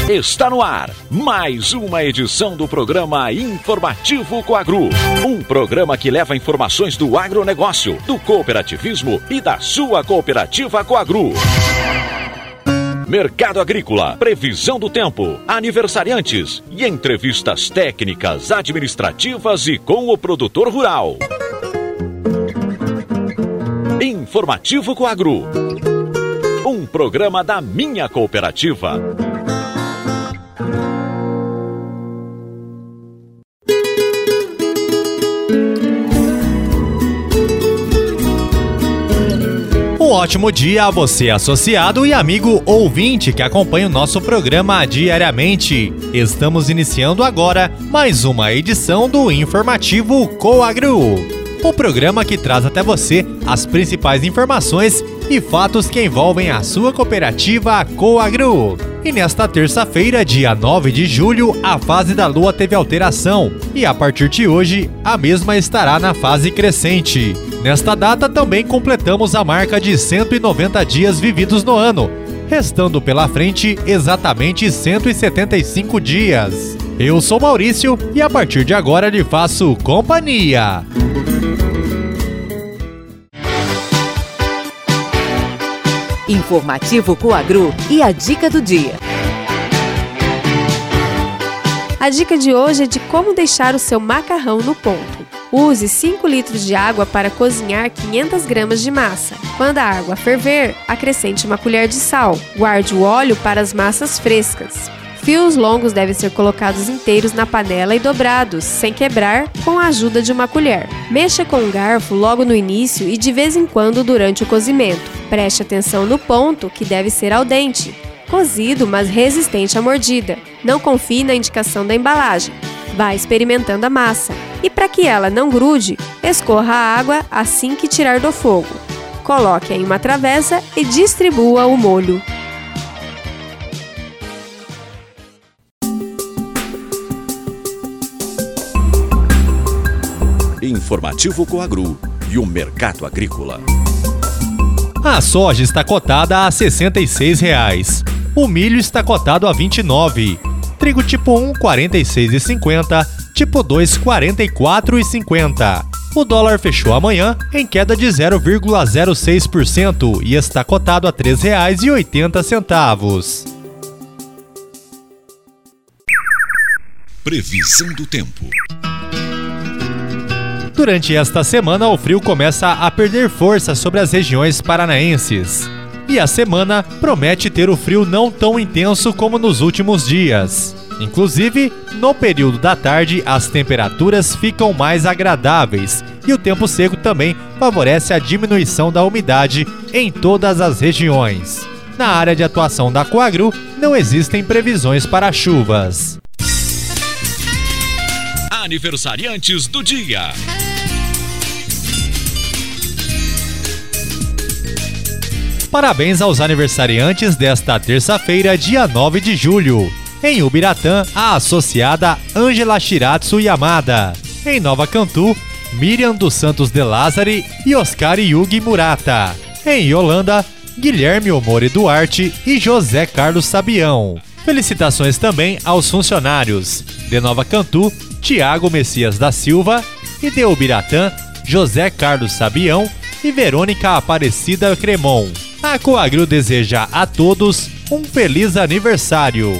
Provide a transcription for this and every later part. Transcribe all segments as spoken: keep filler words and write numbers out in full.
Está no ar mais uma edição do programa Informativo Coagro. Um programa que leva informações do agronegócio, do cooperativismo e da sua cooperativa Coagro. Mercado agrícola, previsão do tempo, aniversariantes e entrevistas técnicas, administrativas e com o produtor rural. Informativo Coagro. Um programa da minha cooperativa. Um ótimo dia a você, associado e amigo ouvinte que acompanha o nosso programa diariamente. Estamos iniciando agora mais uma edição do Informativo Coagro. O programa que traz até você as principais informações e fatos que envolvem a sua cooperativa Coagro. E nesta terça-feira, dia nove de julho, a fase da Lua teve alteração e a partir de hoje a mesma estará na fase crescente. Nesta data também completamos a marca de cento e noventa dias vividos no ano, restando pela frente exatamente cento e setenta e cinco dias. Eu sou Maurício e a partir de agora lhe faço companhia. Informativo Coagro e a dica do dia. A dica de hoje é de como deixar o seu macarrão no ponto. Use cinco litros de água para cozinhar quinhentas gramas de massa. Quando a água ferver, acrescente uma colher de sal. Guarde o óleo para as massas frescas. Fios longos devem ser colocados inteiros na panela e dobrados, sem quebrar, com a ajuda de uma colher. Mexa com um garfo logo no início e de vez em quando durante o cozimento. Preste atenção no ponto, que deve ser al dente, cozido, mas resistente à mordida. Não confie na indicação da embalagem. Vá experimentando a massa. E para que ela não grude, escorra a água assim que tirar do fogo. Coloque em uma travessa e distribua o molho. Informativo Coagro e o mercado agrícola. A soja está cotada a sessenta e seis reais. O milho está cotado a vinte e nove. Trigo tipo um, quarenta e seis reais e cinquenta centavos. Tipo dois, quarenta e quatro reais e cinquenta centavos. O dólar fechou amanhã em queda de zero vírgula zero seis por cento e está cotado a três reais e oitenta centavos. Previsão do tempo. Durante esta semana, o frio começa a perder força sobre as regiões paranaenses. E a semana promete ter o frio não tão intenso como nos últimos dias. Inclusive, no período da tarde, as temperaturas ficam mais agradáveis e o tempo seco também favorece a diminuição da umidade em todas as regiões. Na área de atuação da Coagro, não existem previsões para chuvas. Aniversariantes do dia. Parabéns aos aniversariantes desta terça-feira, dia nove de julho. Em Ubiratã, a associada Ângela Shiratsu Yamada. Em Nova Cantu, Miriam dos Santos de Lázari e Oscar Yugi Murata. Em Yolanda, Guilherme Omori Duarte e José Carlos Sabião. Felicitações também aos funcionários de Nova Cantu, Tiago Messias da Silva, e de Ubiratã, José Carlos Sabião e Verônica Aparecida Cremon. A Coagro deseja a todos um feliz aniversário.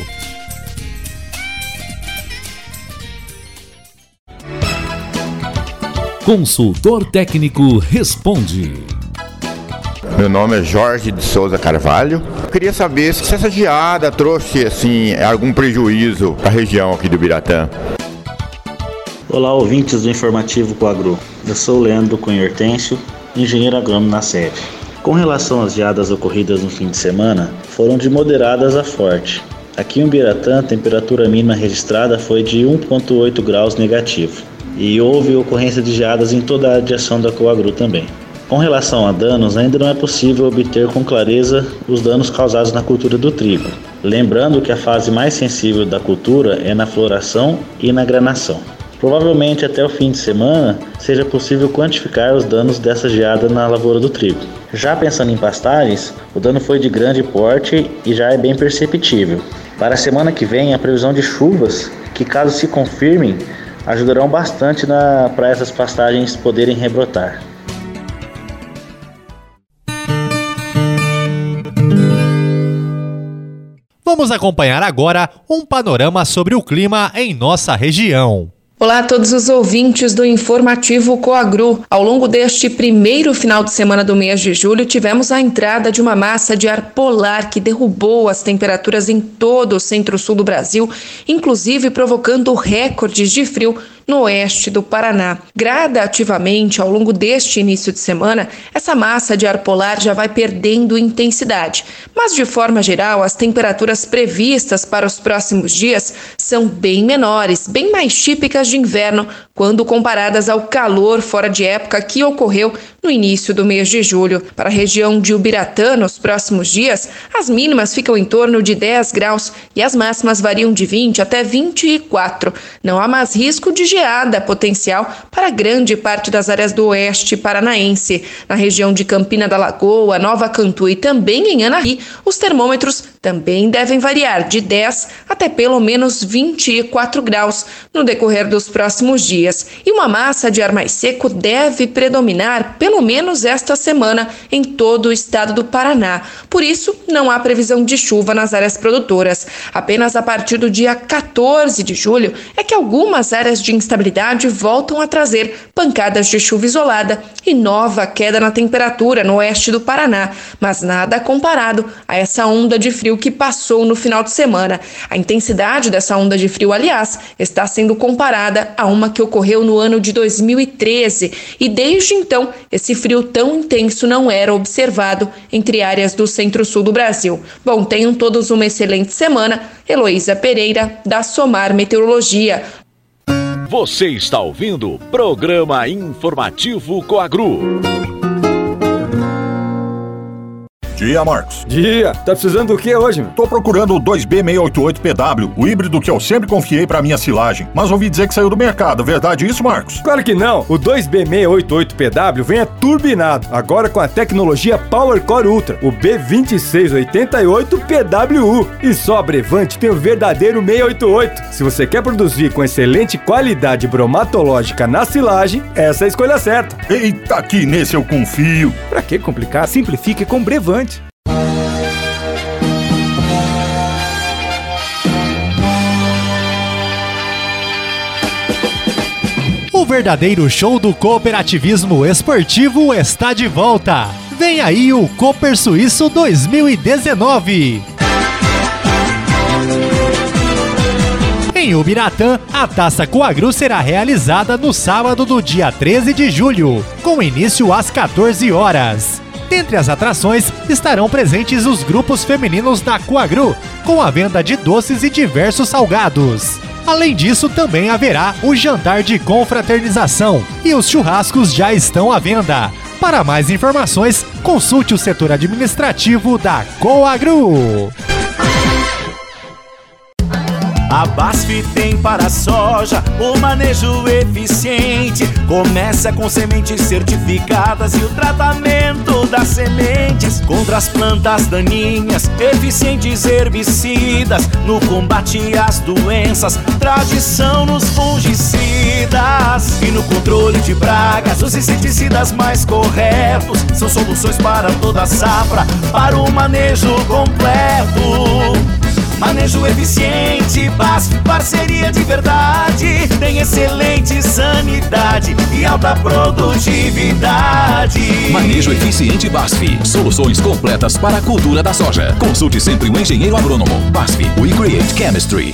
Consultor técnico responde. Meu nome é Jorge de Souza Carvalho. Eu queria saber se essa geada trouxe assim, algum prejuízo para a região aqui do Ubiratã. Olá, ouvintes do Informativo Coagro. Eu sou o Leandro Cunha Hortêncio, engenheiro agrônomo na sede. Com relação às geadas ocorridas no fim de semana, foram de moderadas a forte. Aqui em Ubiratã, a temperatura mínima registrada foi de um vírgula oito graus negativo. E houve ocorrência de geadas em toda a área de ação da Coagro também. Com relação a danos, ainda não é possível obter com clareza os danos causados na cultura do trigo. Lembrando que a fase mais sensível da cultura é na floração e na granação. Provavelmente até o fim de semana seja possível quantificar os danos dessa geada na lavoura do trigo. Já pensando em pastagens, o dano foi de grande porte e já é bem perceptível. Para a semana que vem, a previsão de chuvas, que caso se confirmem, ajudarão bastante para essas pastagens poderem rebrotar. Vamos acompanhar agora um panorama sobre o clima em nossa região. Olá a todos os ouvintes do Informativo Coagru. Ao longo deste primeiro final de semana do mês de julho, tivemos a entrada de uma massa de ar polar que derrubou as temperaturas em todo o centro-sul do Brasil, inclusive provocando recordes de frio no oeste do Paraná. Gradativamente, ao longo deste início de semana, essa massa de ar polar já vai perdendo intensidade. Mas, de forma geral, as temperaturas previstas para os próximos dias são bem menores, bem mais típicas de inverno, quando comparadas ao calor fora de época que ocorreu no início do mês de julho. Para a região de Ubiratã, nos próximos dias, as mínimas ficam em torno de dez graus e as máximas variam de vinte até vinte e quatro. Não há mais risco de geada potencial para grande parte das áreas do oeste paranaense. Na região de Campina da Lagoa, Nova Cantu e também em Anahy, os termômetros também devem variar de dez até pelo menos vinte e quatro graus no decorrer dos próximos dias. E uma massa de ar mais seco deve predominar pelo menos esta semana em todo o estado do Paraná. Por isso, não há previsão de chuva nas áreas produtoras. Apenas a partir do dia quatorze de julho é que algumas áreas de instabilidade voltam a trazer pancadas de chuva isolada e nova queda na temperatura no oeste do Paraná, mas nada comparado a essa onda de frio que passou no final de semana. A intensidade dessa onda de frio, aliás, está sendo comparada a uma que ocorreu no ano de dois mil e treze, e desde então esse frio tão intenso não era observado entre áreas do centro-sul do Brasil. Bom, tenham todos uma excelente semana. Heloísa Pereira, da Somar Meteorologia. Você está ouvindo o Programa Informativo Coagru. Dia, Marcos. Dia. Tá precisando do que hoje, meu? Tô procurando o dois B seiscentos e oitenta e oito P W, o híbrido que eu sempre confiei pra minha silagem. Mas ouvi dizer que saiu do mercado. Verdade isso, Marcos? Claro que não. O dois B seiscentos e oitenta e oito P W vem turbinado, agora com a tecnologia PowerCore Ultra, o B dois seis oito oito P W U. E só a Brevante tem o verdadeiro seiscentos e oitenta e oito. Se você quer produzir com excelente qualidade bromatológica na silagem, essa é a escolha certa. Eita, aqui nesse eu confio. Pra que complicar? Simplifique com Brevante. O verdadeiro show do cooperativismo esportivo está de volta. Vem aí o Cooper Suíço dois mil e dezenove. Em Ubiratã, a Taça Coagru será realizada no sábado do dia treze de julho, com início às quatorze horas. Dentre as atrações estarão presentes os grupos femininos da Coagru, com a venda de doces e diversos salgados. Além disso, também haverá o jantar de confraternização e os churrascos já estão à venda. Para mais informações, consulte o setor administrativo da Coagru. A BASF tem para a soja o manejo eficiente. Começa com sementes certificadas e o tratamento das sementes contra as plantas daninhas, eficientes herbicidas no combate às doenças, tradição nos fungicidas e no controle de pragas. Os inseticidas mais corretos são soluções para toda a safra, para o manejo completo. Manejo eficiente, BASF, parceria de verdade. Tem excelente sanidade e alta produtividade. Manejo eficiente BASF. Soluções completas para a cultura da soja. Consulte sempre o engenheiro agrônomo. BASF, we create chemistry.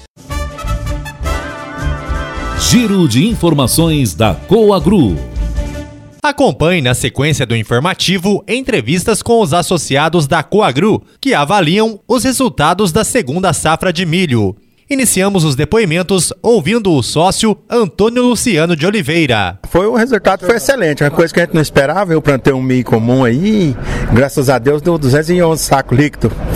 Giro de informações da Coagru. Acompanhe na sequência do informativo entrevistas com os associados da Coagru, que avaliam os resultados da segunda safra de milho. Iniciamos os depoimentos ouvindo o sócio Antônio Luciano de Oliveira. Foi, o resultado foi excelente, uma coisa que a gente não esperava. Eu plantei um milho comum aí, graças a Deus deu duzentos e onze sacos líquidos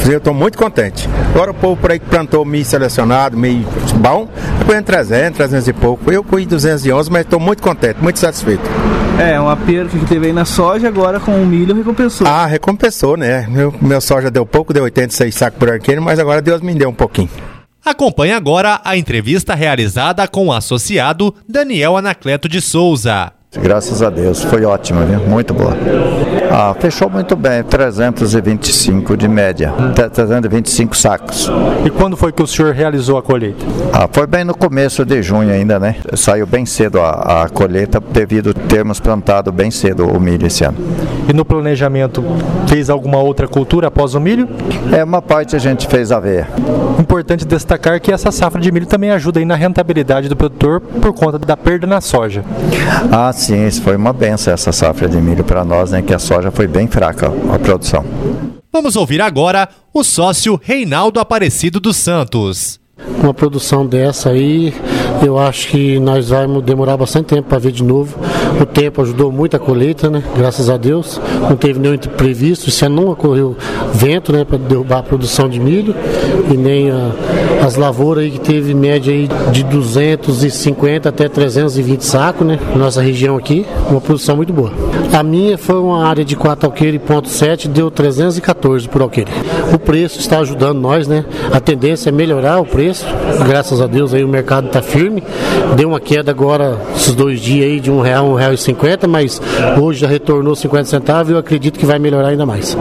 Eu estou muito contente. Agora o povo por aí que plantou milho selecionado, milho bom, depois em trezentos, trezentos e pouco. Eu fui duzentos e onze, mas estou muito contente, muito satisfeito. É, uma perca que teve aí na soja, agora com o milho recompensou. Ah, recompensou, né? Meu, meu soja deu pouco, deu oitenta e seis sacos por arqueiro, mas agora Deus me deu um pouquinho. Acompanhe agora a entrevista realizada com o associado Daniel Anacleto de Souza. Graças a Deus, foi ótimo, viu? Muito boa. Ah, fechou muito bem, trezentos e vinte e cinco de média, trezentos e vinte e cinco sacos. E quando foi que o senhor realizou a colheita? Ah, foi bem no começo de junho ainda, né? Saiu bem cedo a, a colheita, devido a termos plantado bem cedo o milho esse ano. E no planejamento, fez alguma outra cultura após o milho? É, uma parte a gente fez aveia. Importante destacar que essa safra de milho também ajuda aí na rentabilidade do produtor por conta da perda na soja. Ah, sim, isso foi uma benção essa safra de milho para nós, né? Que a soja foi bem fraca a produção. Vamos ouvir agora o sócio Reinaldo Aparecido dos Santos. Uma produção dessa aí, eu acho que nós vamos demorar bastante tempo para ver de novo. O tempo ajudou muito a colheita, né? Graças a Deus. Não teve nenhum imprevisto, esse ano não ocorreu vento, né? Para derrubar a produção de milho. E nem a, as lavouras aí que teve média aí de duzentos e cinquenta até trezentos e vinte sacos, né? Nossa região aqui, uma produção muito boa. A minha foi uma área de quatro alqueires ponto sete, deu trezentos e quatorze por alqueire. O preço está ajudando nós, né? A tendência é melhorar o preço. Graças a Deus aí o mercado está firme. Deu uma queda agora esses dois dias aí de um real, um real e cinquenta, mas hoje já retornou cinquenta centavos e eu acredito que vai melhorar ainda mais.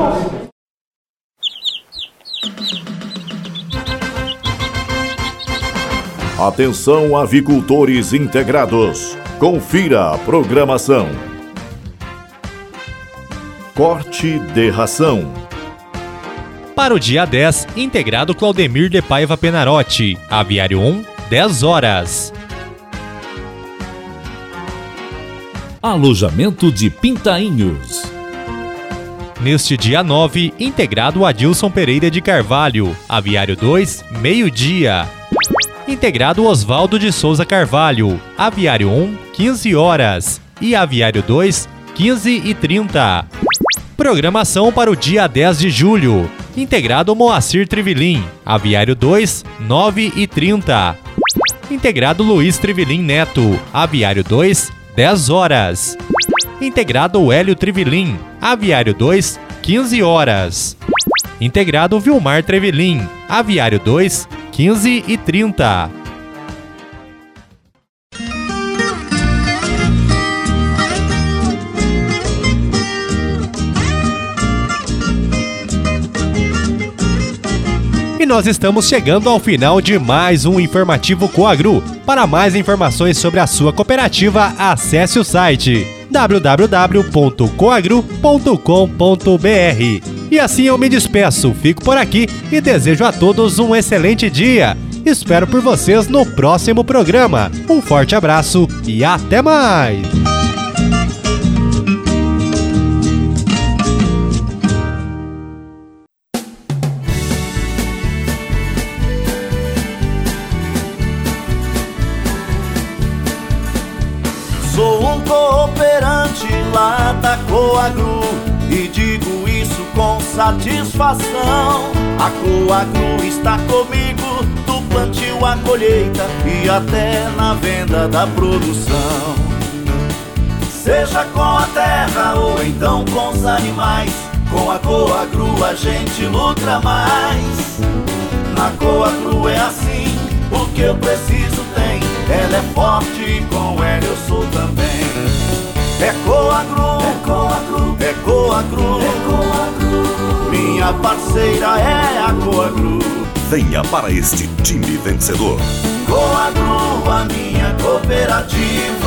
Atenção, avicultores integrados. Confira a programação. Corte de ração. Para o dia dez, integrado Claudemir de Paiva Penarotti, aviário um, dez horas. Alojamento de Pintainhos. Neste dia nove, integrado Adilson Pereira de Carvalho, aviário dois, meio-dia. Integrado Osvaldo de Souza Carvalho, aviário um, quinze horas. E aviário dois, quinze e trinta. Programação para o dia dez de julho. Integrado Moacir Trivelin, aviário dois, nove e trinta. Integrado Luiz Trivelin Neto, aviário dois, dez horas. Integrado Hélio Trivelin, aviário dois, quinze horas. Integrado Vilmar Trivelin, aviário dois, quinze e trinta. E nós estamos chegando ao final de mais um Informativo Coagru. Para mais informações sobre a sua cooperativa, acesse o site w w w ponto coagru ponto com ponto b r. E assim eu me despeço, fico por aqui e desejo a todos um excelente dia. Espero por vocês no próximo programa. Um forte abraço e até mais! Sou um cooperante lá da Coagru e digo isso com satisfação. A Coagru está comigo do plantio à colheita e até na venda da produção. Seja com a terra ou então com os animais, com a Coagru a gente lucra mais. Na Coagru é assim, o que eu preciso tem. Ela é forte e com ela eu sou também. É Coagru, é Coagru, é Coagru, é Coagru. Minha parceira é a Coagru. Venha para este time vencedor. Coagru, a minha cooperativa.